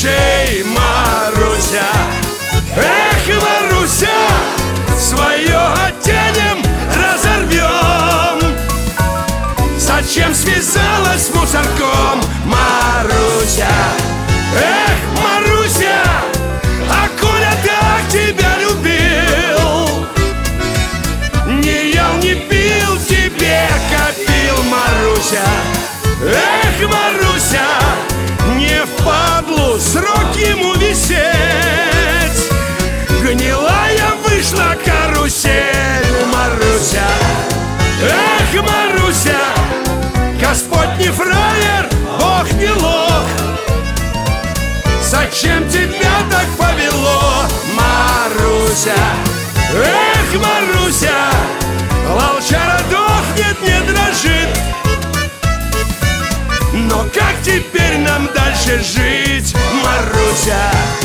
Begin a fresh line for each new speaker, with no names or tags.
ушей, Маруся. Эх, Маруся, свое оттянем, разорвем. Зачем связалась с мусорком, Маруся? Эх, Маруся, а Коля так тебя любил, не ел, не пил, тебе копил, Маруся. Эх, Маруся, не впадлу срок ему висеть. Гнилая вышла карусель, Маруся. Эх, Маруся, Господь не фраер, Бог не лох. Зачем тебя так повело, Маруся? Эх, Маруся, волчара дохнет, не дрожит. Но как теперь нам дальше жить, Маруся?